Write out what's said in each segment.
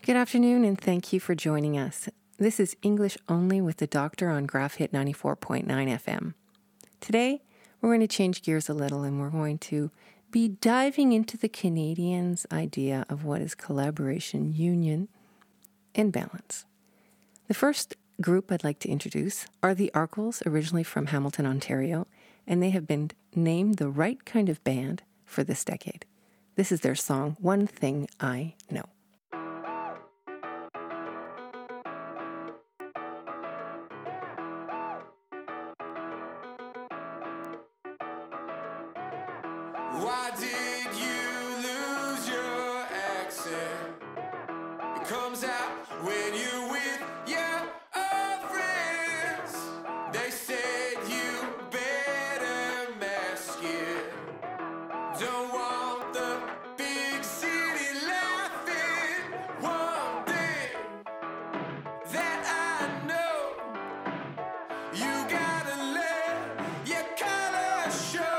Good afternoon, and thank you for joining us. This is English Only with the Doctor on Graph Hit 94.9 FM. Today, we're going to change gears a little, and we're going to be diving into the Canadians' idea of what is collaboration, union, and balance. The first group I'd like to introduce are the Arkells, originally from Hamilton, Ontario, and they have been named the right kind of band for this decade. This is their song, One Thing I Know. Why did you lose your accent? It comes out when you're with your old friends. They said you better mask it. Don't want the big city laughing. One thing that I know, you gotta let your color show.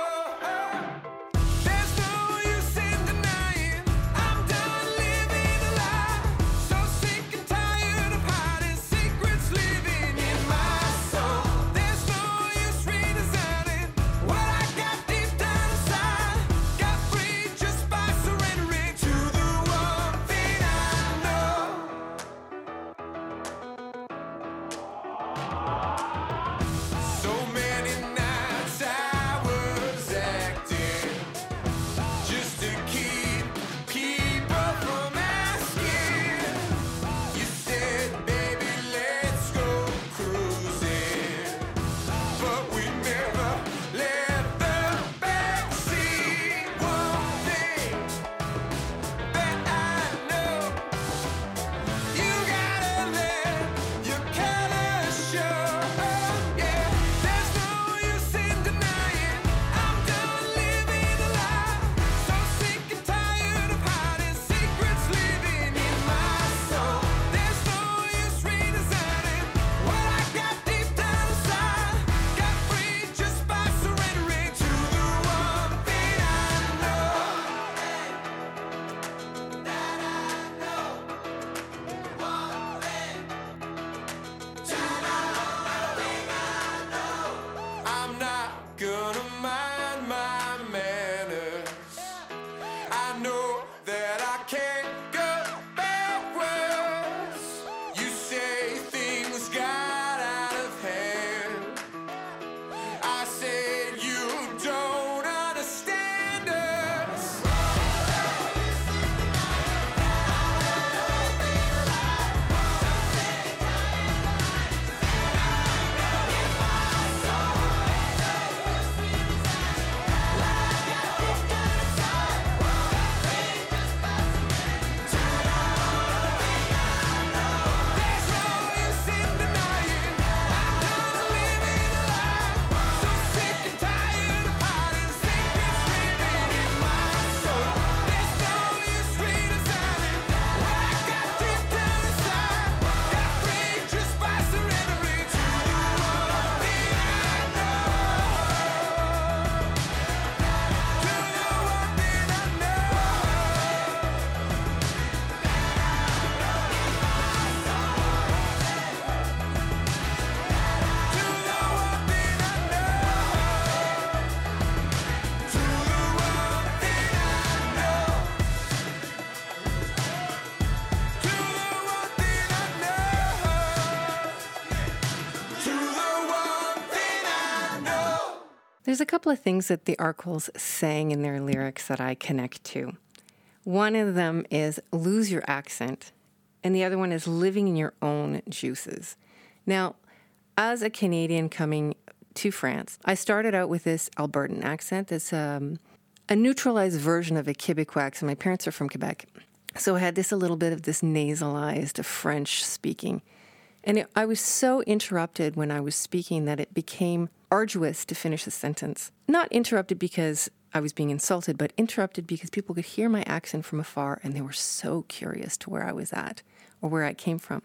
There's a couple of things that the Arkells sang in their lyrics that I connect to. One of them is lose your accent, and the other one is living in your own juices. Now, as a Canadian coming to France, I started out with this Albertan accent. It's a neutralized version of a Quebecois accent. My parents are from Quebec, so I had a little bit of this nasalized French speaking. And I was so interrupted when I was speaking that it became arduous to finish a sentence. Not interrupted because I was being insulted, but interrupted because people could hear my accent from afar and they were so curious to where I was at or where I came from.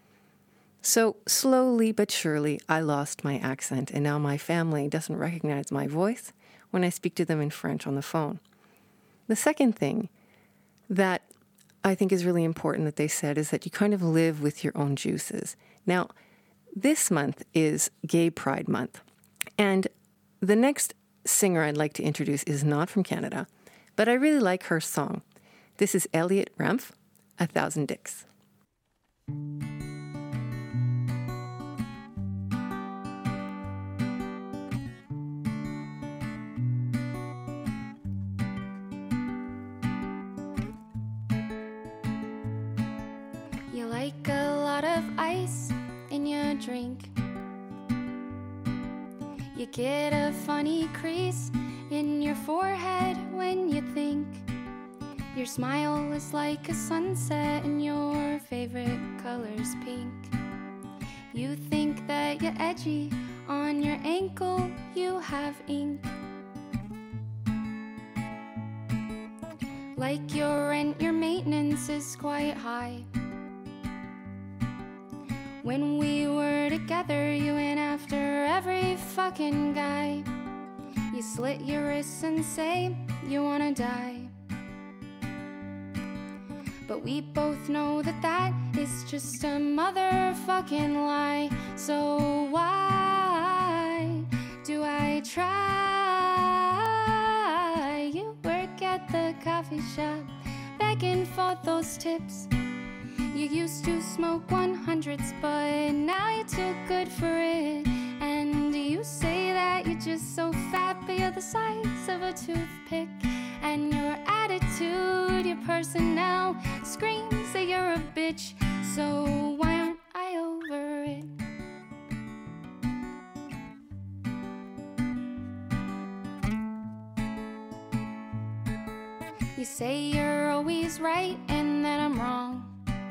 So slowly but surely, I lost my accent, and now my family doesn't recognize my voice when I speak to them in French on the phone. The second thing that I think is really important that they said is that you kind of live with your own juices. Now, this month is Gay Pride Month. And the next singer I'd like to introduce is not from Canada, but I really like her song. This is Elliot Ramf, 1,000 Dicks. You like a lot of ice in your drink. You get a funny crease in your forehead when you think. Your smile is like a sunset and your favorite color's pink. You think that you're edgy, on your ankle you have ink. Like your rent, your maintenance is quite high. When we were together, you went after every fucking guy. You slit your wrists and say you wanna die. But we both know that that is just a motherfucking lie. So why do I try? You work at the coffee shop, begging for those tips. You used to smoke 100s, but now you're too good for it. And you say that you're just so fat, but you're the size of a toothpick. And your attitude, your personnel screams that you're a bitch. So why aren't I over it? You say you're always right and that I'm wrong.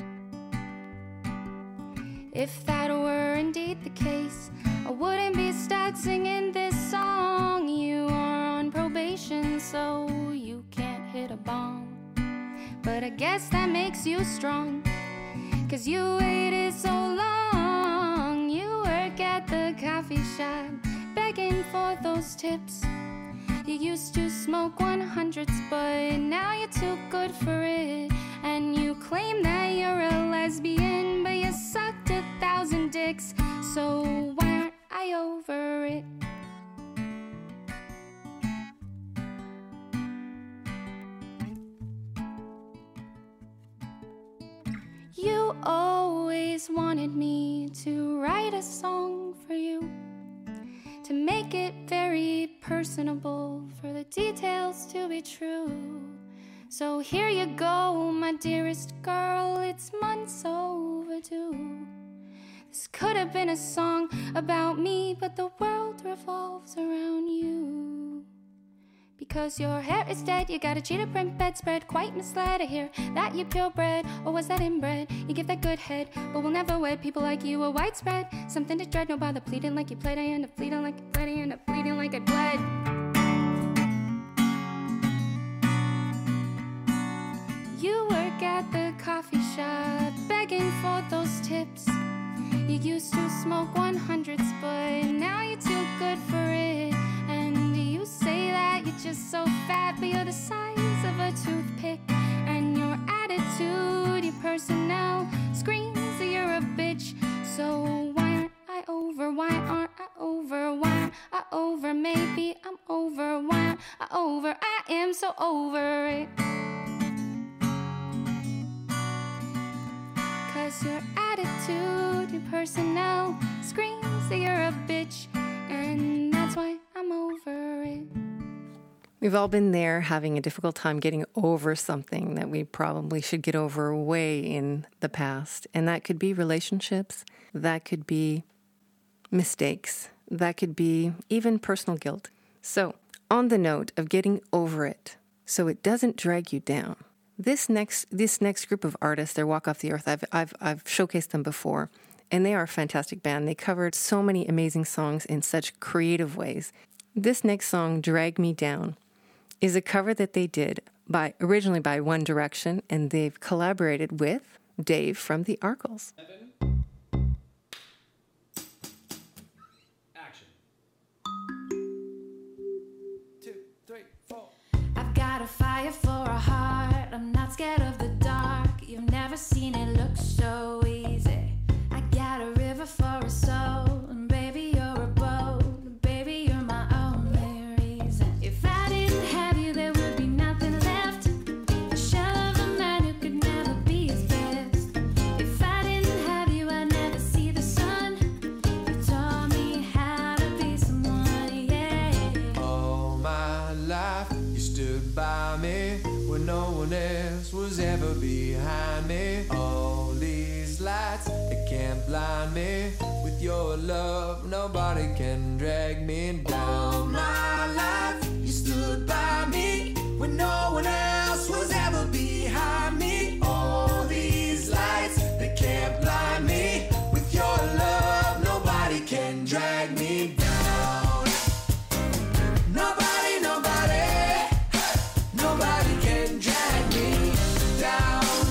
If that were indeed the case, I wouldn't be stuck singing this song. You are on probation, so you can't hit a bong. But I guess that makes you strong, 'cause you waited so long. You work at the coffee shop, begging for those tips. You used to smoke 100s, but now you're too good for it. And you claim that you're a lesbian, but you sucked 1,000 dicks. So why aren't I over it? You always wanted me to write a song for you, to make it very personable, for the details to be true. So here you go, my dearest girl, it's months overdue. This could have been a song about me, but the world revolves around you. Because your hair is dead, you got a cheetah print bedspread, quite misled. I hear that you're purebred, or was that inbred? You give that good head, but we'll never wed. People like you are widespread, something to dread. No bother pleading like you played, I end up bleeding like you bled. I end up bleeding like I bled. You work at the coffee shop, begging for those tips. You used to smoke 100s, but now you're too good for it. And you say that you're just so fat, but you're the size of a toothpick. And your attitude, your personnel screams that you're a bitch. So why aren't I over? Why aren't I over? Why aren't I over? Maybe I'm over. Why aren't I over? I am so over it. 'Cause your attitude, your personnel screams that you're a bitch. And that's why I'm over it. We've all been there, having a difficult time getting over something that we probably should get over way in the past. And that could be relationships, that could be mistakes, that could be even personal guilt. So, on the note of getting over it, so it doesn't drag you down, this next group of artists, they're Walk Off the Earth. I've showcased them before, and they are a fantastic band. They covered so many amazing songs in such creative ways. This next song, Drag Me Down, is a cover that they did originally by One Direction, and they've collaborated with Dave from the Arcles. Action. 2, 3, 4. I've got a fire for a heart, I'm not scared of the dark. never seen it look so easy. I got a river for a soul, and baby, you're a boat. Baby, you're my only reason. If I didn't have you, there would be nothing left. A shell of a man who could never be his best. If I didn't have you, I'd never see the sun. You taught me how to be someone, yeah. All my life you stood by me when no one else was ever behind me. All these lights, they can't blind me. With your love, nobody can drag me down. All my life you stood by me when no one else was ever behind me. All these lights, they can't blind me. With your love, nobody can drag me down. Nobody, nobody, nobody can drag me down.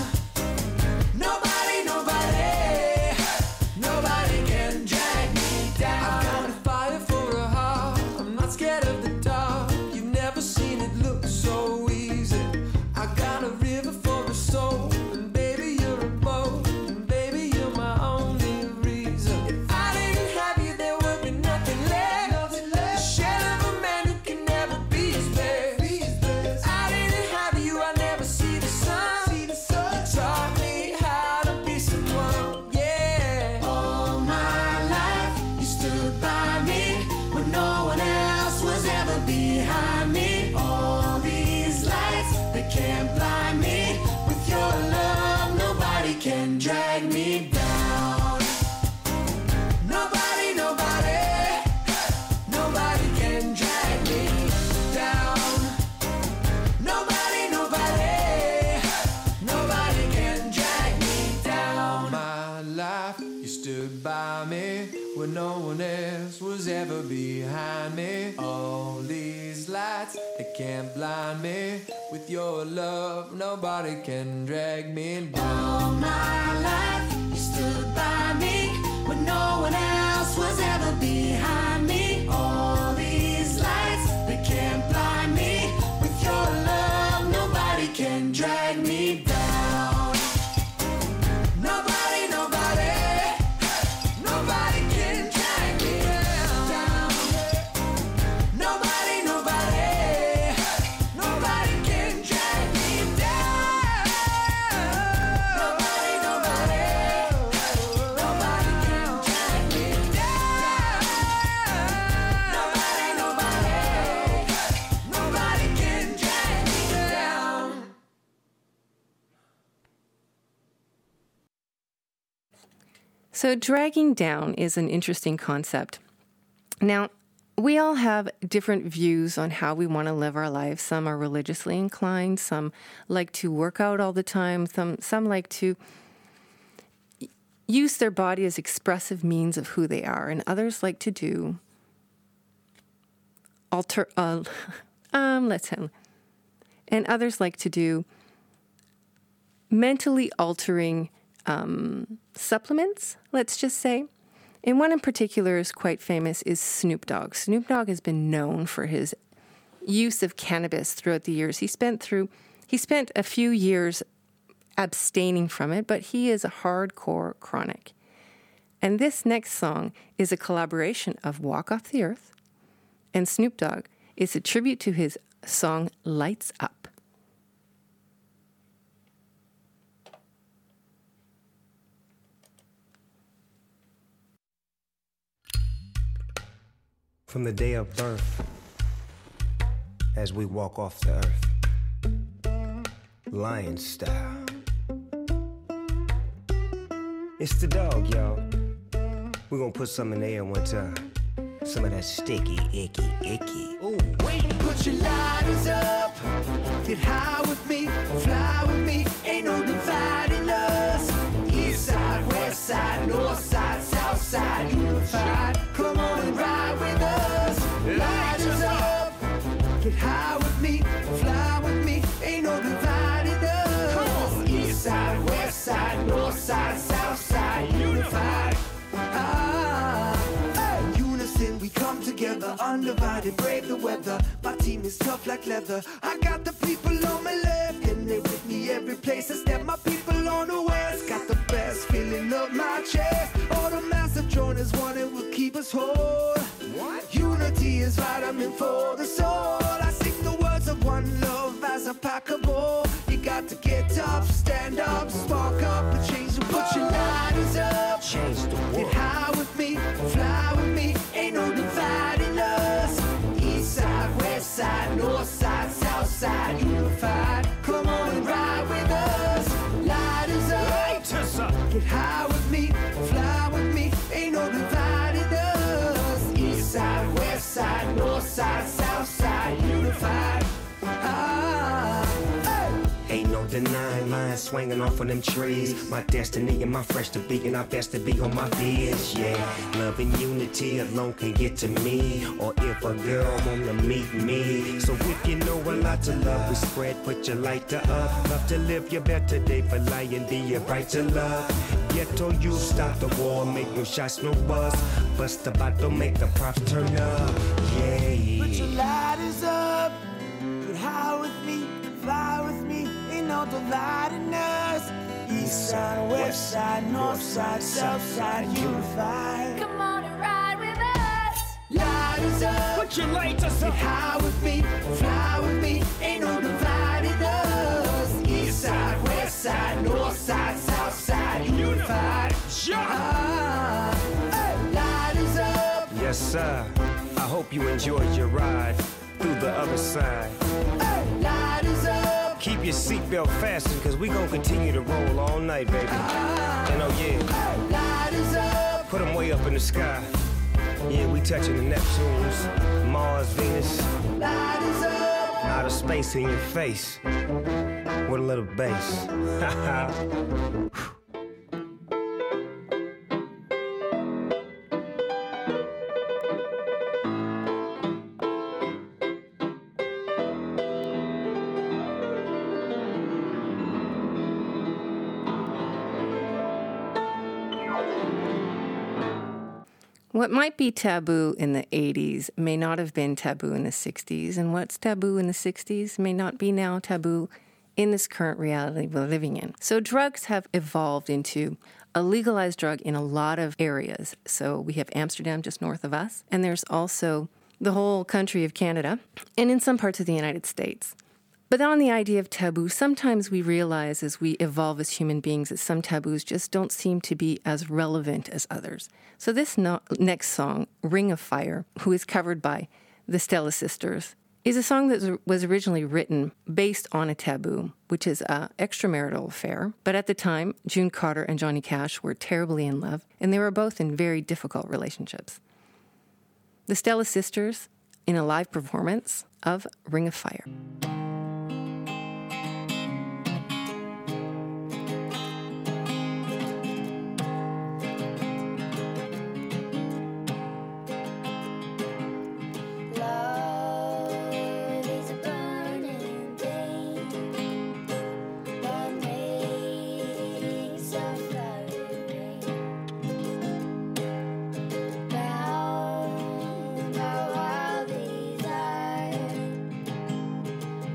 Nobody, nobody, nobody can drag me down. I've got a fire for a heart, I'm not scared of the dark. You've never seen it look so easy. I got a river for a soul, and baby you're a boat, and baby you're my only reason. If I didn't have you, there would be nothing left. The shell of a man who can never be his best. If I didn't have you, I'd never see the sun. You taught me how to be someone, yeah. All my life you stood by me when no one else was ever behind me. All these lights, they can't blind me. With your love, nobody can drag me down. Nobody, nobody, nobody can drag me down. Nobody, nobody, nobody can drag me down. My life, you stood by me when no one else was ever behind me. All these lights, they can't blind me. With your love, nobody can drag me down. All my life, you stood by me when no one else was ever behind me. All these lights, they can't blind me. With your love, nobody can drag me down. Nobody, nobody, nobody can drag me down. Nobody, nobody, nobody can drag me down. Nobody, nobody, nobody can drag me down. Nobody, nobody, nobody can drag me down. So, dragging down is an interesting concept. Now, we all have different views on how we want to live our lives. Some are religiously inclined, some like to work out all the time, some like to use their body as expressive means of who they are, and others like to do and others like to do mentally altering supplements, let's just say. And one in particular is quite famous is Snoop Dogg. Snoop Dogg has been known for his use of cannabis throughout the years. He spent a few years abstaining from it, but he is a hardcore chronic. And this next song is a collaboration of Walk Off the Earth and Snoop Dogg. It's a tribute to his song Lights Up. From the day of birth, as we walk off the earth, lion style. It's the dog, y'all. We're gonna put some in the air one time. Some of that sticky, icky. Ooh, wait, put your lighters up. Get high with me, fly with me. Ain't no dividing us. East side, west side, north side, south side, unified. Come on and ride with us. Lighters up. Get high with me, fly with me. Ain't no dividing us. East side, west side, north side, south side, unified. Unison, we come together, undivided, brave the weather. My team is tough like leather. I got the people on my left, and they with me every place I step. My people on the west, got the best feeling of my chest. All the massive joiners one, it will keep us whole. Unity is vitamin for the soul. I sing the words of one love as a pack of ball. You got to get up, stand up, spark up and change the world. Put your lighters up, Change the get world. high with me, fly with me, ain't no dividing us. East side, west side, north side, south side, unified. Come on and ride with us. Lighters up, get high with me, fly with me, ain't no dividing us. East side, west side, north side, south side, unified. Ain't no denying lines swinging off of them trees. My destiny and my fresh to be, and I best to be on my biz, yeah. Love and unity alone can get to me, or if a girl wanna meet me. So if you know a lot to love, we spread, put your lighter up. Love to live your better day for lying, be your right to love. Ghetto you stop the war, make no shots, no buzz. Bust the bottle, make the props turn up, yeah. Put your lighters up, get high with me, fly with me, ain't no dividing us. East side, west side, north side, south side, unified. Come on and ride with us. Lighters up, Put your lighters get up. high with me, fly with me, ain't no dividing us. East side, west side, north side, south side, unified. Lighters up, Yes, sir. I hope you enjoyed your ride through the other side. lighters up, Keep your seatbelt fastened, cause we gon' continue to roll all night, baby. And oh yeah, lighters up, put them way up in the sky. Yeah, we touching the Neptunes, Mars, Venus, lighters up. outer space in your face. With a little bass. What might be taboo in the 80s may not have been taboo in the 60s, and what's taboo in the 60s may not be now taboo in this current reality we're living in. So drugs have evolved into a legalized drug in a lot of areas. So we have Amsterdam just north of us, and there's also the whole country of Canada, and in some parts of the United States. But on the idea of taboo, sometimes we realize as we evolve as human beings that some taboos just don't seem to be as relevant as others. So this next song, Ring of Fire, who is covered by the Stella Sisters, is a song that was originally written based on a taboo, which is an extramarital affair. But at the time, June Carter and Johnny Cash were terribly in love, and they were both in very difficult relationships. The Stella Sisters in a live performance of Ring of Fire. Love is a burning thing that makes a fluttering, bound by wild desire.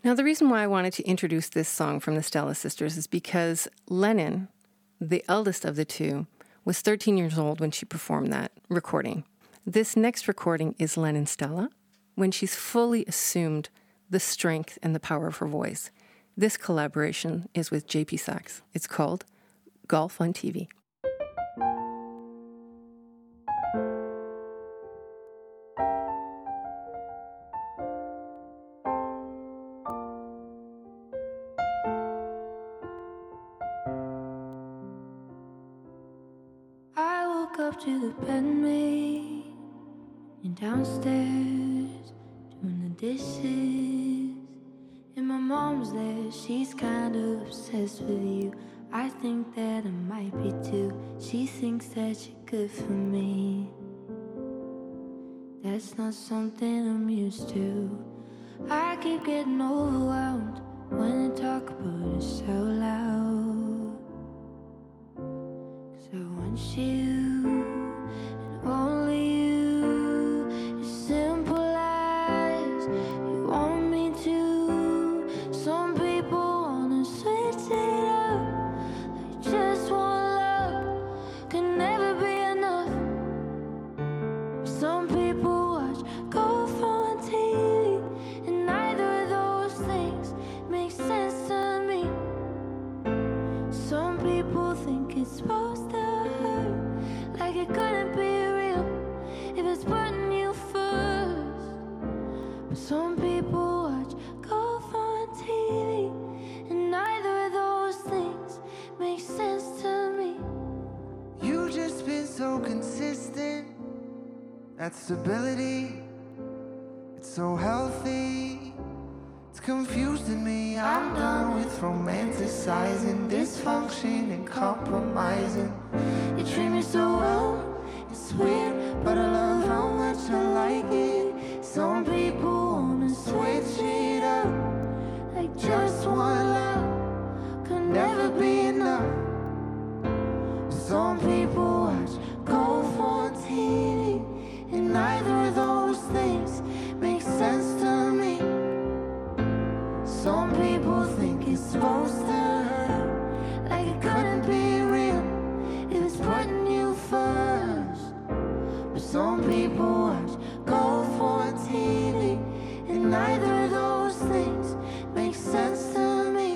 Now, the reason why I wanted to introduce this song from the Stella Sisters is because Lennon, the eldest of the two, was 13 years old when she performed that recording. This next recording is Lennon Stella, when she's fully assumed the strength and the power of her voice. This collaboration is with JP Saxe. It's called Golf on TV. I woke up to the bed made and downstairs doing the dishes. And my mom's there, she's kind of obsessed with you. I think that I might be too. She thinks that you're good for me. That's not something I'm used to. I keep getting overwhelmed when they talk about it so loud. 'Cause I want you and only you. As simple as you want me to. Some people wanna switch it up. Like just one love can never be enough. Some people watch golf on TV, and neither of those things make sense to me. Some people think it's supposed to hurt, like it couldn't be real if it's putting you first. But some people watch golf on TV, and neither of those things make sense to me. You just been so consistent. That stability, it's so healthy. It's confusing me. I'm done with romanticizing dysfunction and compromising. You treat me so well, It's weird, but I love how much I like it. some people wanna Switch it up, like just one love could never be enough. Some people watch golf on TV, And neither of those things make sense to me. some people think it's supposed to hurt, Like it couldn't be real if it's putting you first. But some people watch golf on TV, and neither of those things make sense to me.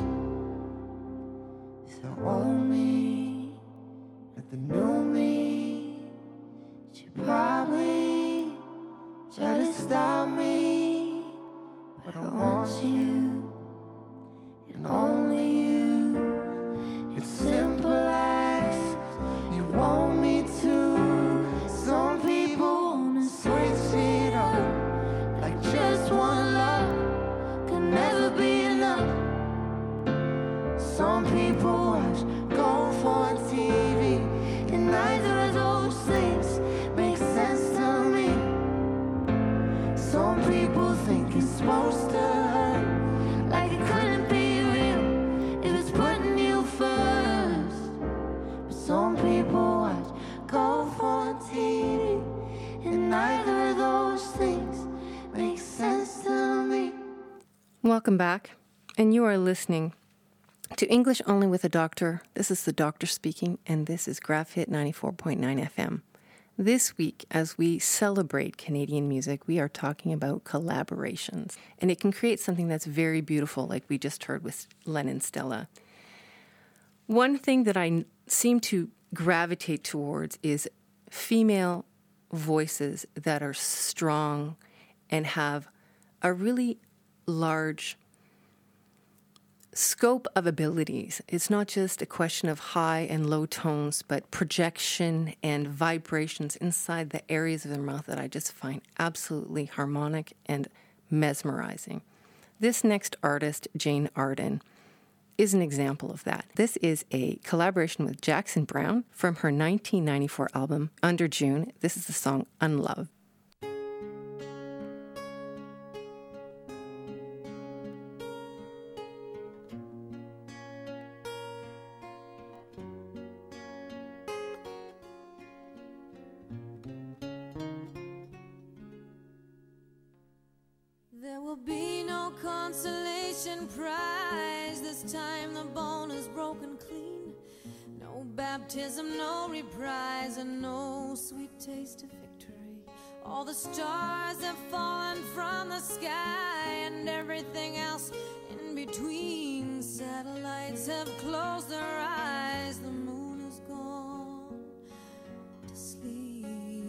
The old me, But the new me she probably try to stop me, but I want you and only you. it's simple as you want me to. Some people wanna switch it up, like just one love can never be enough. Some people watch golf on TV, and neither of those things make sense to me. Some people think it's supposed to hurt, like it couldn't be real if it's putting you first. But some people watch golf on TV, and neither of those things make sense to me. Welcome back, and you are listening to English Only with a Doctor. This is the doctor speaking, and this is Graph Hit 94.9 FM. This week, as we celebrate Canadian music, we are talking about collaborations, and it can create something that's very beautiful, like we just heard with Lennon Stella. One thing that I seem to gravitate towards is female voices that are strong and have a really large scope of abilities. It's not just a question of high and low tones, but projection and vibrations inside the areas of their mouth that I just find absolutely harmonic and mesmerizing. This next artist, Jane Arden, is an example of that. This is a collaboration with Jackson Browne from her 1994 album, Under June. This is the song Unloved. There will be no consolation redemption prize. This time the bone is broken clean. No baptism, no reprise, and no sweet taste of victory. All the stars have fallen from the sky, and everything else in between. Satellites have closed their eyes. The moon is gone to sleep.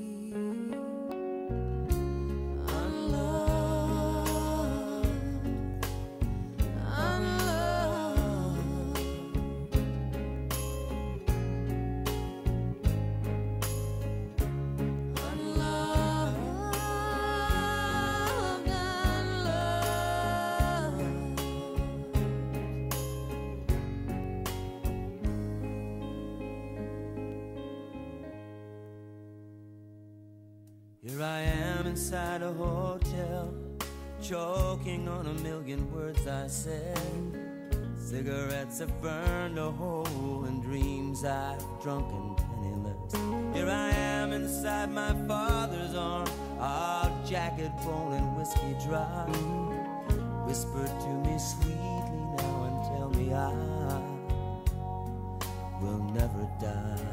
Here I am inside a hotel, choking on a million words I said. Cigarettes have burned a hole in dreams I've drunken penniless. Here I am inside my father's arm, our jacket bone and whiskey dry. Whisper to me sweetly now and tell me I will never die.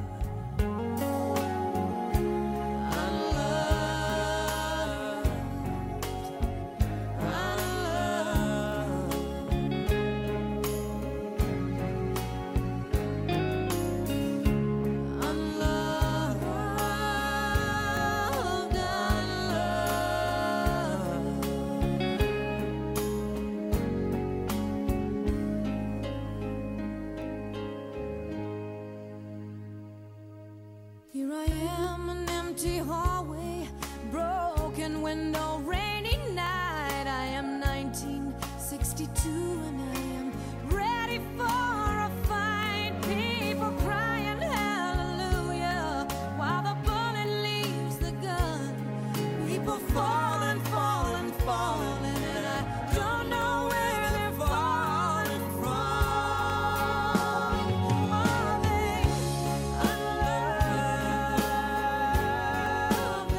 Here I am, an empty hallway, broken window, rainy night. I am 1962 and I am ready for a fight. People crying hallelujah while the bullet leaves the gun. People falling, falling, falling, and I don't know where they're falling from. Are they unloved,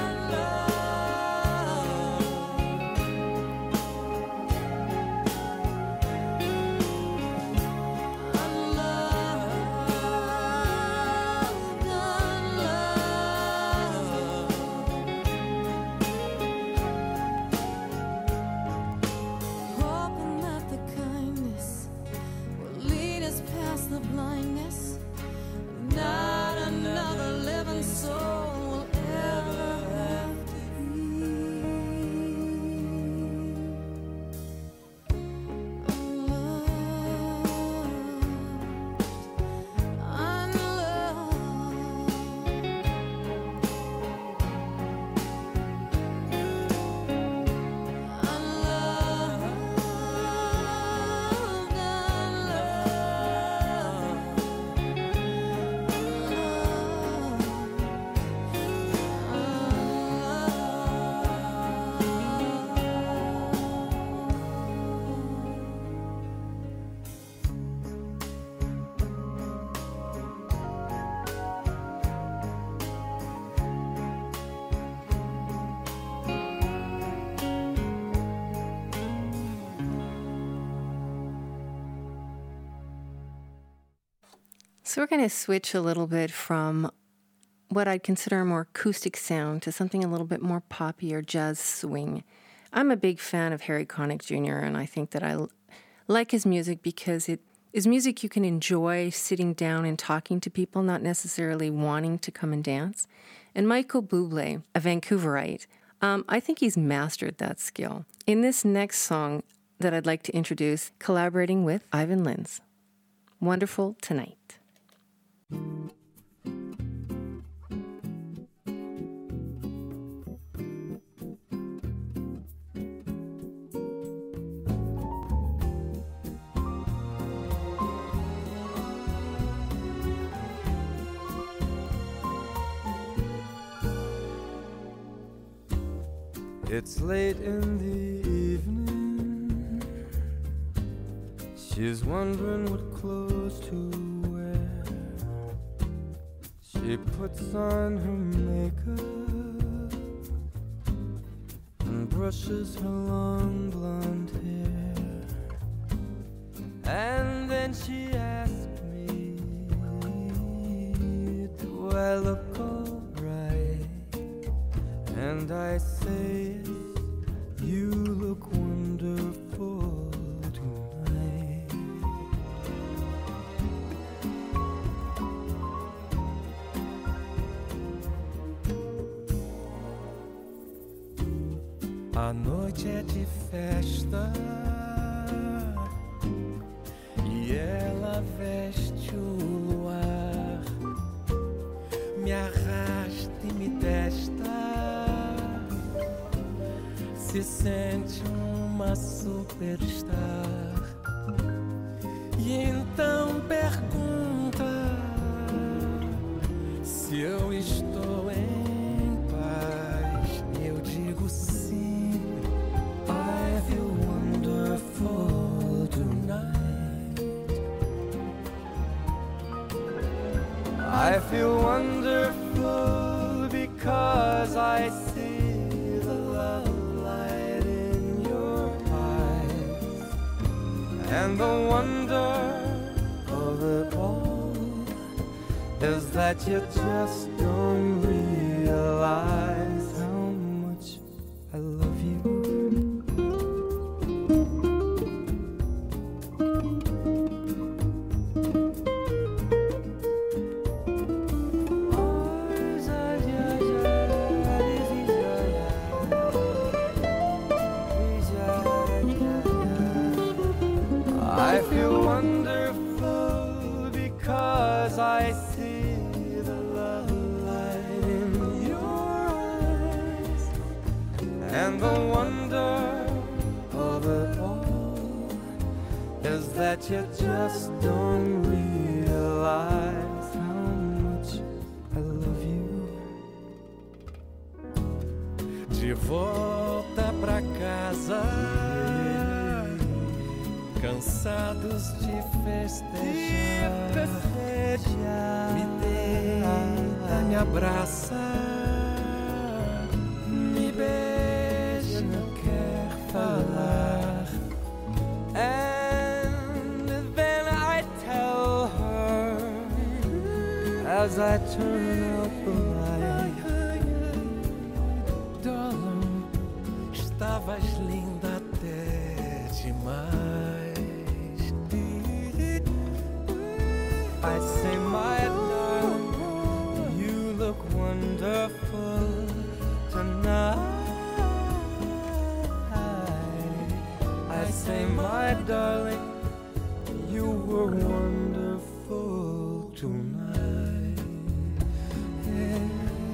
hoping that the kindness will lead us past the blindness. Not another living soul will ever have to So we're going to switch a little bit from what I'd consider a more acoustic sound to something a little bit more poppy or jazz swing. I'm a big fan of Harry Connick Jr., and I think that I like his music because it is music you can enjoy sitting down and talking to people, not necessarily wanting to come and dance. And Michael Bublé, a Vancouverite, I think he's mastered that skill. In this next song that I'd like to introduce, collaborating with Ivan Lins, Wonderful Tonight. It's late in the evening. She's wondering what clothes to wear. She puts on her makeup and brushes her long blonde hair. And then she asked me, do I look alright? And I say, you look wonderful tonight. A noite é de festa e ela veste o luar, me arrasta e me testa, se sente uma superstar. E então pergunta se eu estou em paz. Eu digo sim. I feel wonderful tonight. I feel wonderful because I see the love light in your eyes. And the wonder of it all is that you just don't realize how much I love you. I feel wonderful because I see the love light in your eyes. And the wonder of it all is that you just don't realize how much I love you. De volta pra casa, cansados de festejar, me deita, me abraça, me beija, não quer falar. And then I tell her as I turn out the light, darling, estavas linda até demais. I say, my darling, you look wonderful tonight. I say, my darling, you were wonderful tonight. Yeah.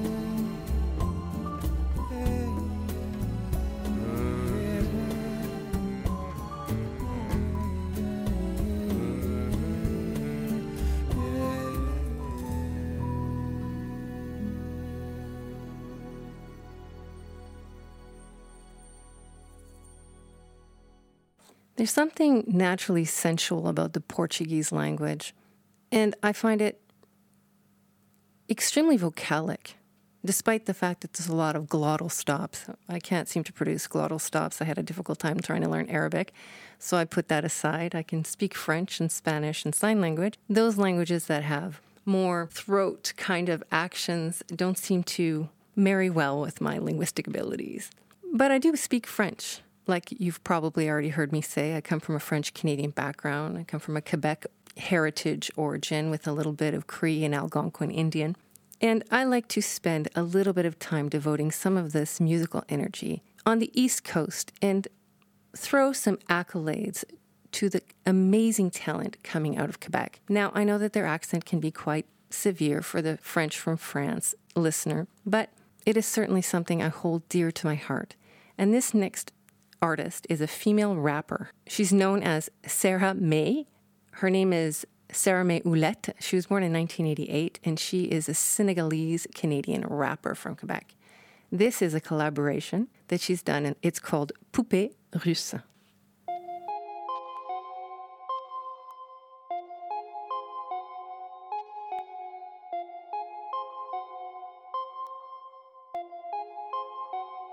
There's something naturally sensual about the Portuguese language, and I find it extremely vocalic, despite the fact that there's a lot of glottal stops. I can't seem to produce glottal stops. I had a difficult time trying to learn Arabic, so I put that aside. I can speak French and Spanish and sign language. Those languages that have more throat kind of actions don't seem to marry well with my linguistic abilities. But I do speak French. Like you've probably already heard me say, I come from a French-Canadian background. I come from a Quebec heritage origin with a little bit of Cree and Algonquin Indian. And I like to spend a little bit of time devoting some of this musical energy on the East Coast and throw some accolades to the amazing talent coming out of Quebec. Now, I know that their accent can be quite severe for the French from France listener, but it is certainly something I hold dear to my heart. And this next artist is a female rapper. She's known as Sarah May. Her name is Sarah May Ouellette. She was born in 1988, and she is a Senegalese-Canadian rapper from Quebec. This is a collaboration that she's done, and it's called Poupée Russe.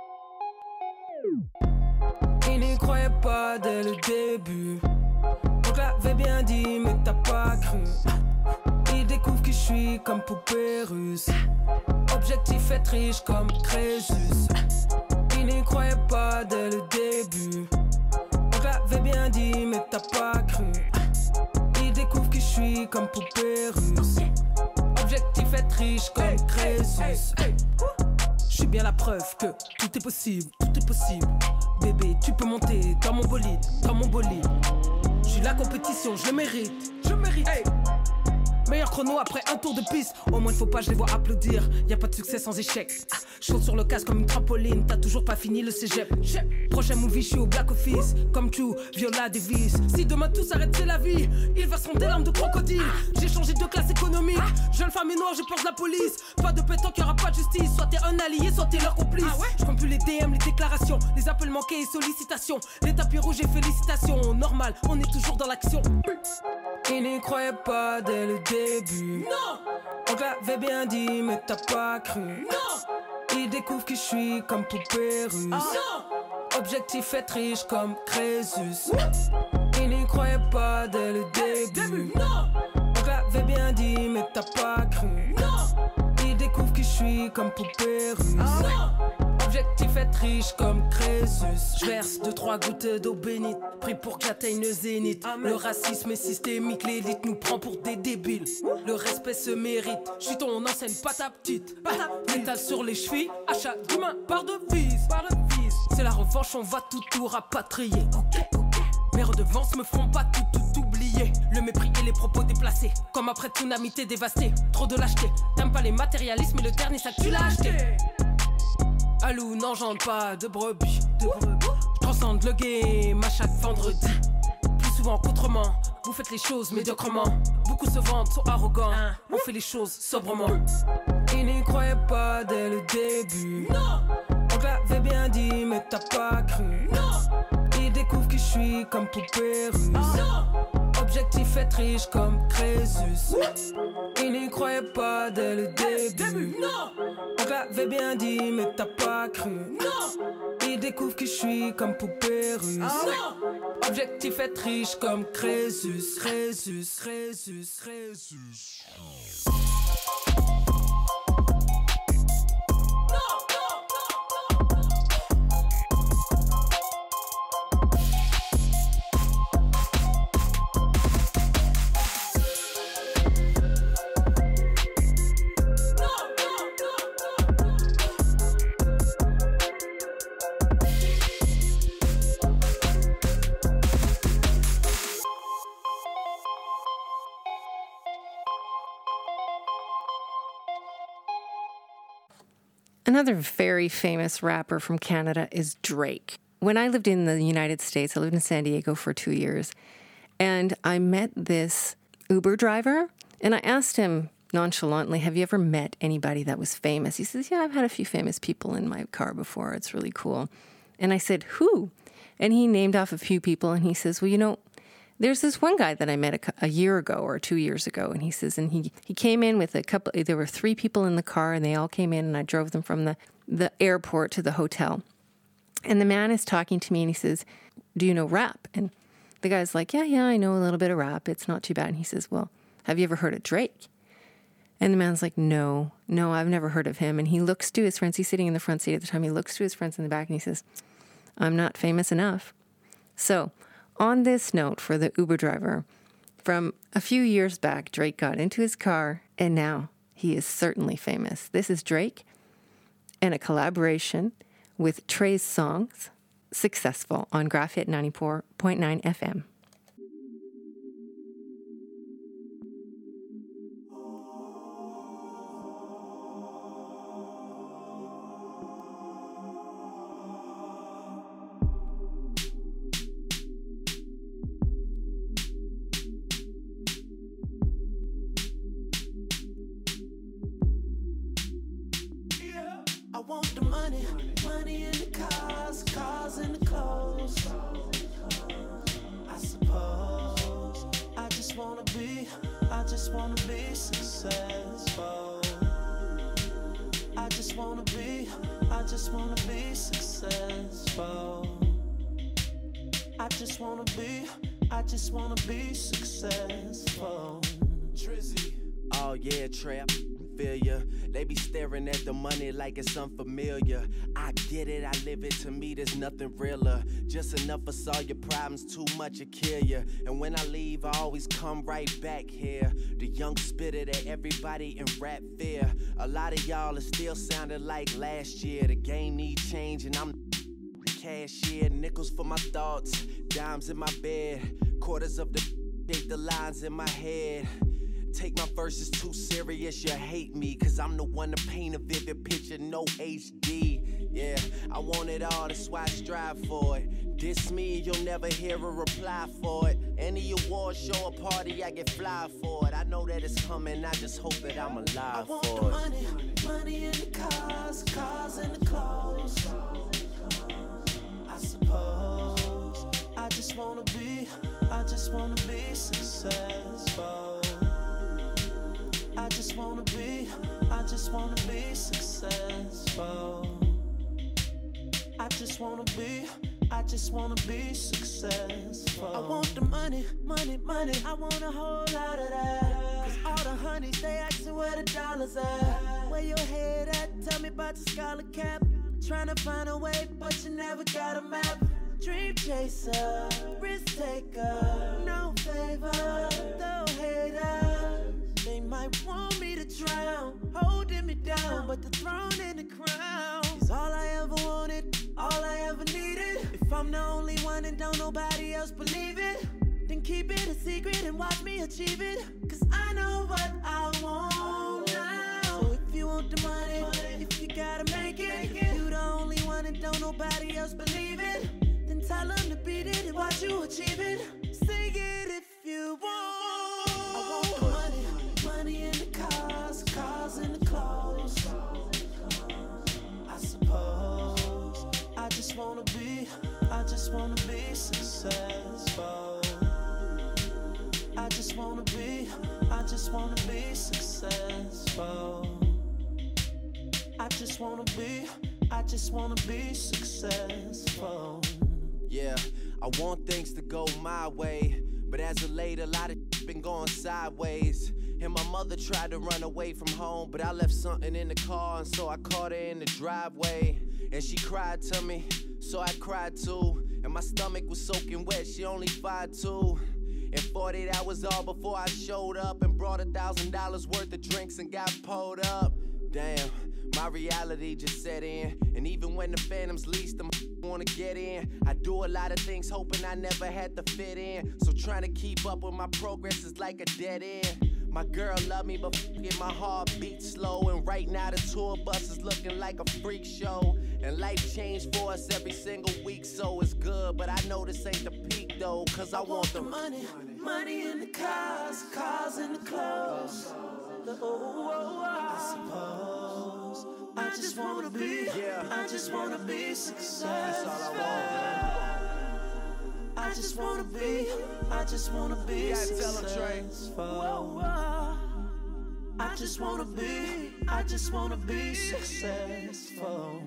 Il n'y croyait pas dès le début. Donc te l'avais bien dit, mais t'as pas cru. Il découvre qui je suis comme poupée russe. Objectif être riche comme Crésus. Il n'y croyait pas dès le début. On te l'avait bien dit, mais t'as pas cru. Il découvre qui je suis comme poupée russe. Objectif être riche comme Crésus. Je suis bien la preuve que tout est possible, tout est possible. Bébé, tu peux monter dans mon bolide, dans mon bolide. Je suis la compétition, je le mérite, je mérite. Hey. Meilleur chrono après un tour de piste. Au moins il faut pas je les vois applaudir. Y a pas de succès sans échec. Je saute sur le casque comme une trampoline. T'as toujours pas fini le cégep. Prochain movie, je suis au Black Office. Comme True, Viola Davis. Si demain tout s'arrête, c'est la vie. Ils verseront des larmes de crocodile. J'ai changé de classe économique. Jeune femme et noire, je pense la police. Pas de pétanque, y'aura pas de justice. Soit t'es un allié, soit t'es leur complice. Je compte plus les DM, les déclarations, les appels manqués et sollicitations. Les tapis rouges et félicitations. Normal, on est toujours dans l'action. Il n'y croyait pas dès le début. Non. On te l'avait bien dit, mais t'as pas cru. Non. Il découvre qui je suis comme poupée russe. Non. Objectif être riche comme Crésus. Il n'y croyait pas dès le début. Non. On te l'avait bien dit, mais t'as pas cru. Non. Il découvre qui je suis comme poupée russe. Non. Objectif être riche comme Crésus. Je verse 2-3 gouttes d'eau bénite. Prie pour que j'atteigne le zénith. Le racisme est systémique, l'élite nous prend pour des débiles. Le respect se mérite. Je suis ton ancienne pas ta petite. Métal sur les chevilles, achat d'humain par devise. C'est la revanche, on va tout rapatrier. Mes redevances me font pas tout oublier. Le mépris et les propos déplacés. Comme après tsunami t'es dévasté. Trop de lâcheté. T'aimes pas les matérialismes, mais le dernier sac tu l'as acheté. Alou n'engendre pas de brebis. Je transcende le game à chaque vendredi. Plus souvent qu'autrement, vous faites les choses médiocrement. Beaucoup se vendent, sont arrogants. On fait les choses sobrement. Ils n'y croyaient pas dès le début. Non. On te l'avait bien dit, mais t'as pas cru. Non. Ils découvrent qui je suis comme poupée russe. Non. Objectif être riche comme Crésus. Ils n'y croyaient pas dès le début. Non. On te l'avait bien dit, mais t'as pas cru. Non. Ils découvrent qui je suis comme poupée russe. Non. Objectif être riche comme Crésus. Another very famous rapper from Canada is Drake. When I lived in the United States, I lived in San Diego for 2 years, and I met this Uber driver, and I asked him nonchalantly, have you ever met anybody that was famous? He says, yeah, I've had a few famous people in my car before. It's really cool. And I said, who? And he named off a few people, and he says, well, you know, there's this one guy that I met a year ago or 2 years ago, and he says, and he came in with a couple, there were 3 people in the car, and they all came in, and I drove them from the airport to the hotel. And the man is talking to me, and he says, do you know rap? And the guy's like, yeah, I know a little bit of rap. It's not too bad. And he says, well, have you ever heard of Drake? And the man's like, no, I've never heard of him. And he looks to his friends. He's sitting in the front seat at the time. He looks to his friends in the back, and he says, I'm not famous enough. So on this note for the Uber driver, from a few years back, Drake got into his car, and now he is certainly famous. This is Drake and a collaboration with Trey's Songs, Successful, on Graph Hit 94.9 FM. I want the money, money in the cars, cars in the clothes. I suppose I just wanna be successful. I just wanna be successful. I just wanna be I just wanna be successful. Trizzy. Oh yeah, Trey, I feel ya. They be staring at the money like it's unfamiliar. I get it, I live it, to me there's nothing realer. Just enough for solve your problems, too much to kill ya. And when I leave, I always come right back here. The young spitter that everybody in rap fear. A lot of y'all are still sounding like last year. The game need change and I'm cashier. Nickels for my thoughts, dimes in my bed. Quarters of the shape the lines in my head. Take my verses too serious, you hate me. Cause I'm the one to paint a vivid picture, no HD. Yeah, I want it all, that's why I strive for it. Diss me, you'll never hear a reply for it. Any award show or party, I get fly for it. I know that it's coming, I just hope that I'm alive I want for the it. money, money in the cars, cars in the clothes. I suppose I just wanna be successful. I just wanna be successful. I just wanna be successful. I want the money, money, money. I want a whole lot of that. Cause all the honeys, they asking where the dollars at. Where your head at? Tell me about your scholar cap. Trying to find a way, but you never got a map. Dream chaser, risk taker, no favor, no hater. They might want me to drown, holding me down, but the throne and the crown is all I ever wanted, all I ever needed. If I'm the only one and don't nobody else believe it, then keep it a secret and watch me achieve it. Cause I know what I want now. So if you want the money, if you gotta make it, you the only one and don't nobody else believe it, then tell them to beat it and watch you achieve it. Sing it if you want. I want the money, money in the cars, cars in the clothes. I suppose I just wanna be successful. I just wanna be successful. I just wanna be successful. Yeah, I want things to go my way, but as of late, a lot of been going sideways. And my mother tried to run away from home, but I left something in the car, and so I caught her in the driveway. And she cried to me, so I cried too. And my stomach was soaking wet, she only 5'2". And 48 hours all before I showed up and brought $1,000 worth of drinks and got pulled up. Damn, my reality just set in. And even when the phantoms least, I'm wanna get in. I do a lot of things hoping I never had to fit in. So trying to keep up with my progress is like a dead end. My girl love me, but my heart beats slow. And right now the tour bus is looking like a freak show. And life changed for us every single week, so it's good. But I know this ain't the peak though, cause I want the money, money in the cars, cars in the clothes. I suppose I just wanna be, I just wanna be successful. That's all I want, man. I just wanna be successful. I just wanna be successful.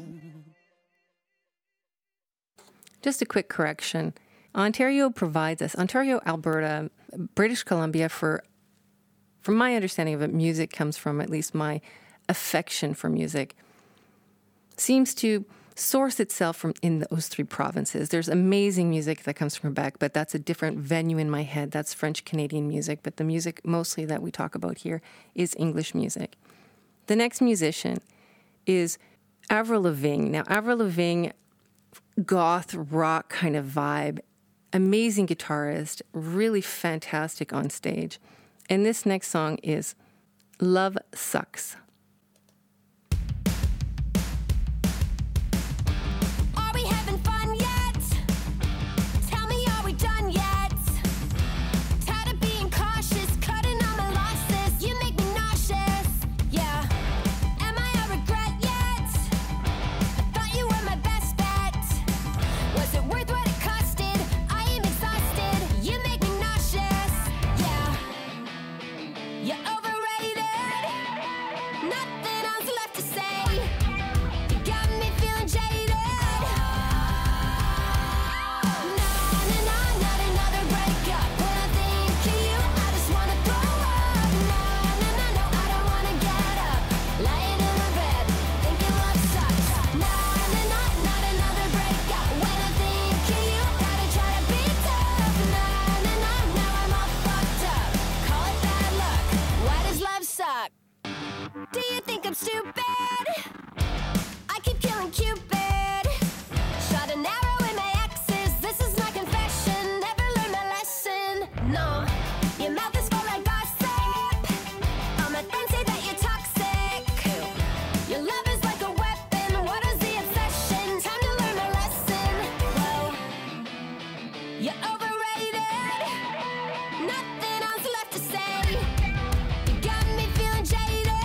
Just a quick correction. Ontario provides us, Ontario, Alberta, British Columbia, from my understanding of it, music comes from, at least my affection for music, seems to source itself from in those three provinces. There's amazing music that comes from Quebec, but that's a different venue in my head. That's French-Canadian music, but the music mostly that we talk about here is English music. The next musician is Avril Lavigne. Now, Avril Lavigne, goth rock kind of vibe, amazing guitarist, really fantastic on stage. And this next song is Love Sucks. Are we having fun yet? Tell me, are we done yet? Tired of being cautious, cutting all my losses. You make me nauseous, yeah. Am I a regret yet? I thought you were my best bet. Was it worth what it costed? I am exhausted. You make me nauseous, yeah. You're overrated. stupid. I keep killing Cupid. Shot an arrow in my exes. This is my confession. Never learned my lesson. No, your mouth is full of gossip. All my friends say that you're toxic. Your love is like a weapon. What is the obsession? Time to learn my lesson. Whoa, you're overrated. Nothing else left to say. You got me feeling jaded.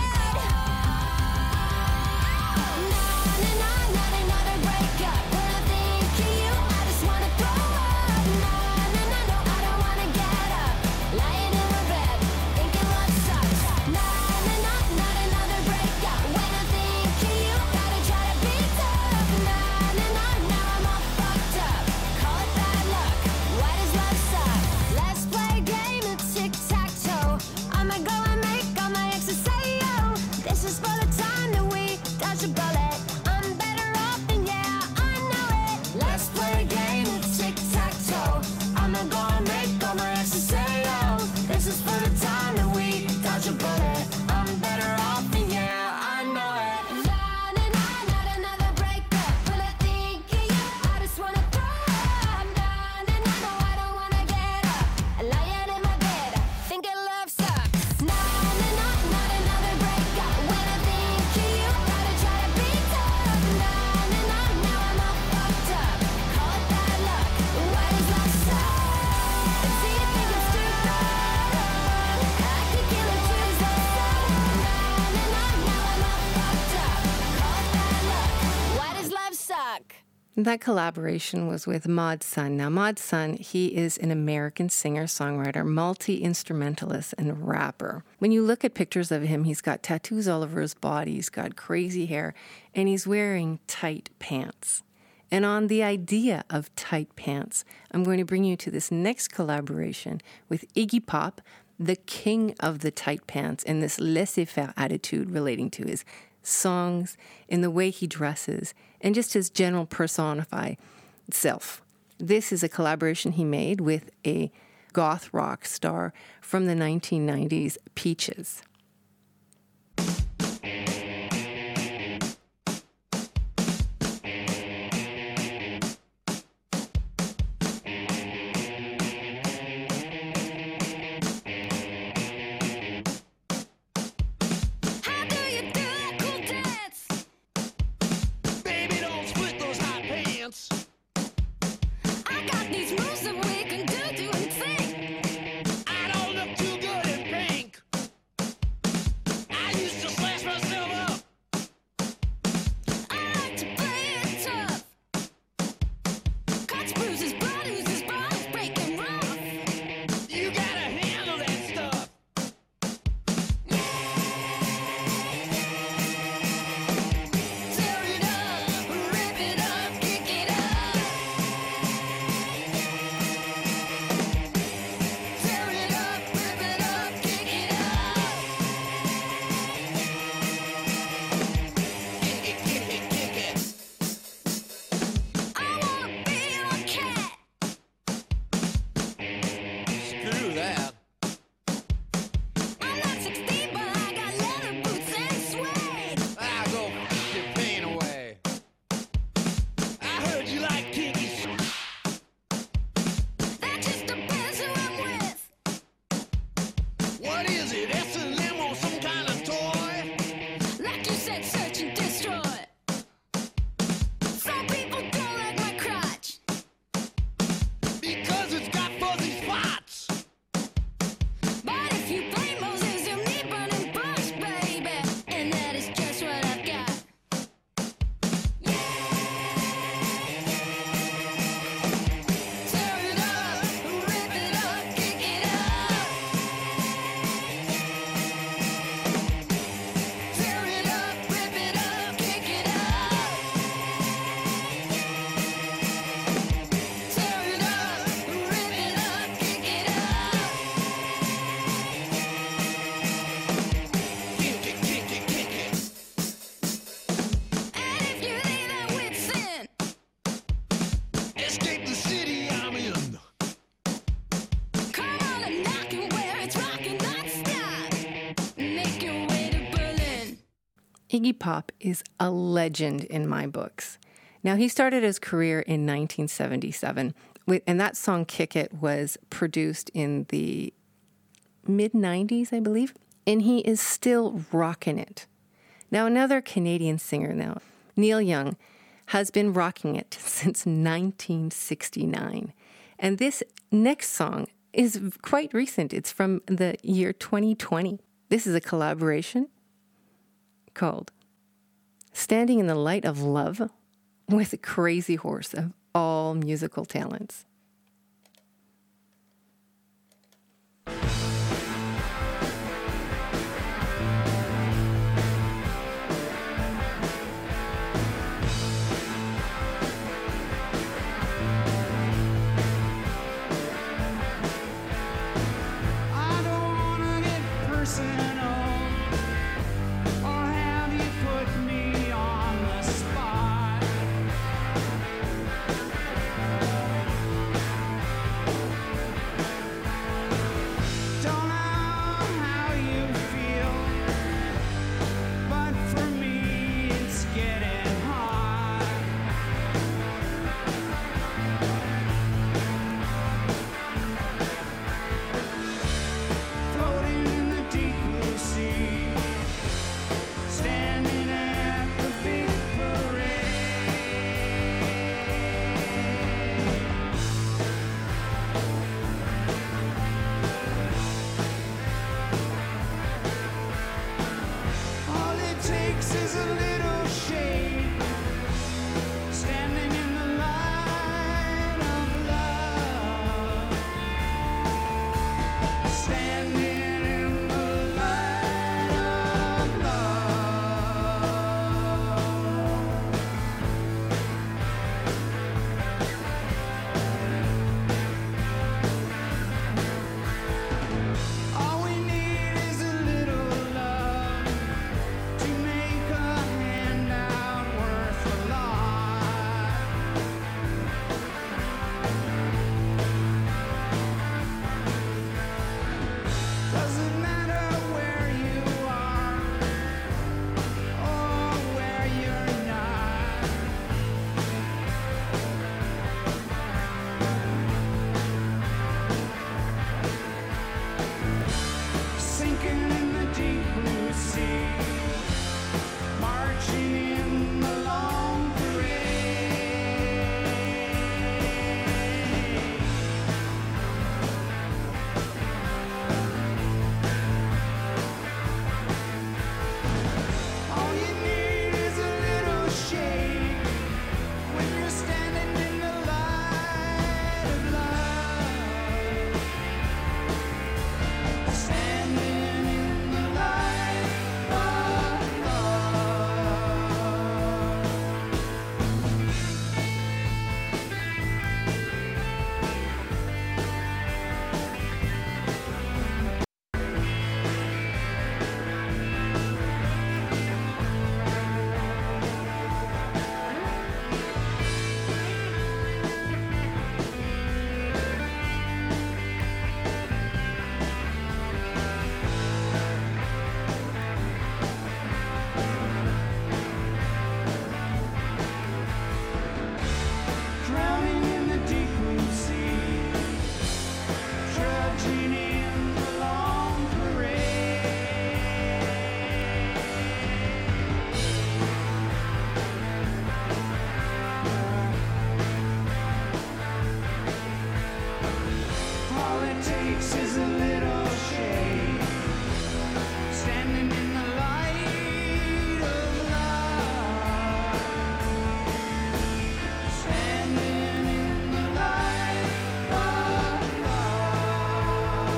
Not another breakup. When I think of you, I just wanna throw up. No, I don't wanna get up. Lying in my bed, thinking love sucks. Not another breakup. When I think of you, gotta try to be tough. Now I'm all fucked up. Call it bad luck. Why does love suck? Let's play a game of tic-tac-toe. I'ma go and make all my exes say yo. This is for the time that we dodge a bullet. I'm better off and yeah, I know it. Let's play a game of tic-tac-toe. I'ma go and make all my exes say yo. This is for the time that we dodge a bullet. I'm better off and yeah, I know it. Not another breakup. When I think of you, I just wanna throw up. No, I don't wanna get up. Lying in my bed, thinking love sucks. Not another breakup. When I think of you, gotta try to be tough. Now I'm all fucked up. Call it bad luck. Why does love suck? Do you think I'm stupid? I could kill it Tuesday. Now I'm all fucked up. Call it bad luck. Why does love suck? That collaboration was with Mod Sun. Now, Mod Sun, he is an American singer-songwriter, multi-instrumentalist, and rapper. When you look at pictures of him, he's got tattoos all over his body, he's got crazy hair, and he's wearing tight pants. And on the idea of tight pants, I'm going to bring you to this next collaboration with Iggy Pop, the king of the tight pants, and this laissez-faire attitude relating to his songs, in the way he dresses, and just his general personified self. This is a collaboration he made with a goth rock star from the 1990s, Peaches. How do you do that cool dance? Baby, don't split those hot pants. I got these moves that we can do anything. I don't look too good in pink. Iggy Pop is a legend in my books. Now, he started his career in 1977, and that song Kick It was produced in the mid-90s, I believe, and he is still rocking it. Now, another Canadian singer now, Neil Young, has been rocking it since 1969. And this next song is quite recent. It's from the year 2020. This is a collaboration called Standing in the Light of Love with Crazy Horse of all musical talents. I don't wanna get personal or have you put me on the spot. Don't know how you feel, but for me it's getting hot. Floating in the deep blue sea, standing at the big parade. All it takes is a little shade, standing in the light of love. Standing in the light of love. All we need is a little love to make a handout worth a lot. Doesn't matter where you are or where you're not. Sinking in the deep blue sea, marching in the long parade. All you need is a little shade when you're standing in the light of love. Standing in the light of drowning in the deep blue sea, trudging in the long parade. All it takes is a little shade, standing in the light of love. Standing in the light of love.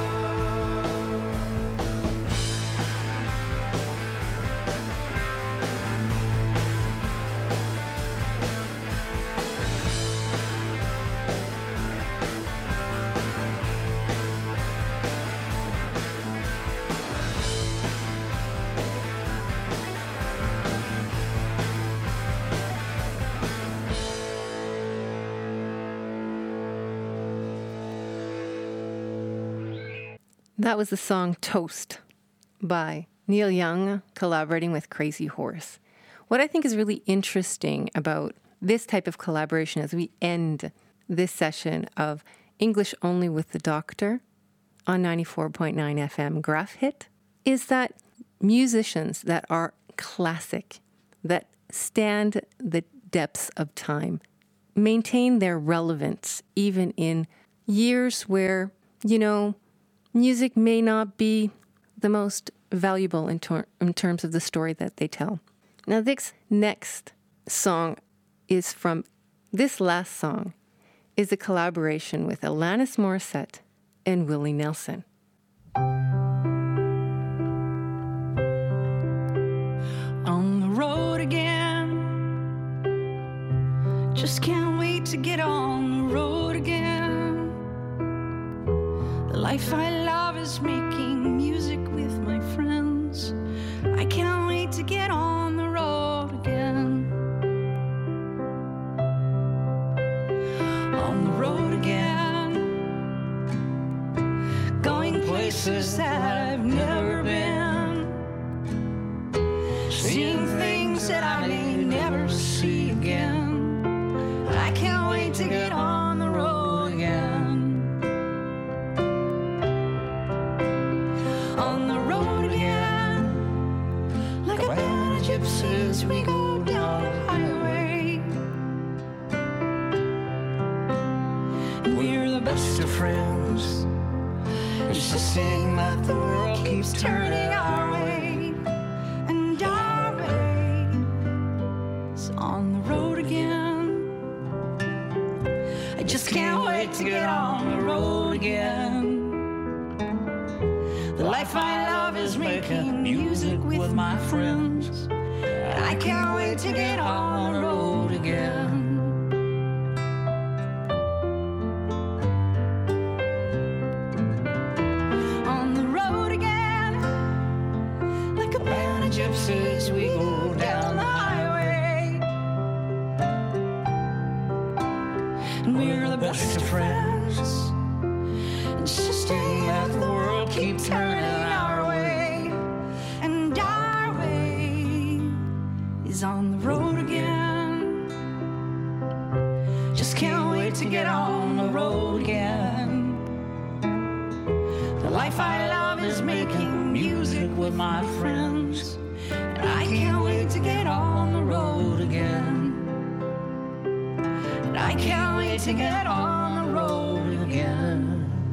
That was the song Toast by Neil Young collaborating with Crazy Horse. What I think is really interesting about this type of collaboration as we end this session of English Only with the Doctor on 94.9 FM Graph Hit is that musicians that are classic, that stand the depths of time, maintain their relevance even in years where, music may not be the most valuable in terms of the story that they tell. Now, this next song is from, this last song is a collaboration with Alanis Morissette and Willie Nelson. On the road again, just can't wait to get on the road again. The life I love is making music with my friends. I can't wait to get on the road again. On the road again, going places that I've never been, seeing things that I may never see again. I can't wait to get on the road again. On the road again, like a band of gypsies, we go down the highway. We're the best of friends, insisting that the world keeps turning our way. And our way is on the road again. I just can't wait to get on the road again. The life I love is making music with my friends. And I can't wait to get on the road again. On the road again, like a band of gypsies, we go down the highway. And we're the best of friends, insisting that the world keep turning our way. And our way is on the road again. Just can't wait to get on the road again. The life I love is making music with my friends. And I can't wait to get on the road again. And I can't wait to get on the road again.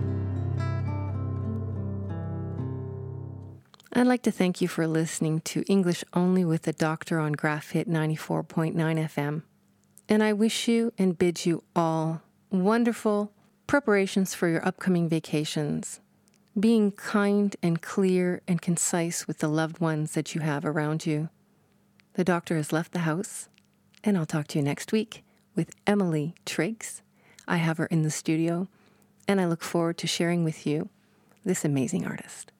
I'd like to thank you for listening to English Only with the Doctor on Graph Hit 94.9 FM. And I wish you and bid you all wonderful preparations for your upcoming vacations, being kind and clear and concise with the loved ones that you have around you. The doctor has left the house, and I'll talk to you next week with Emily Triggs. I have her in the studio, and I look forward to sharing with you this amazing artist.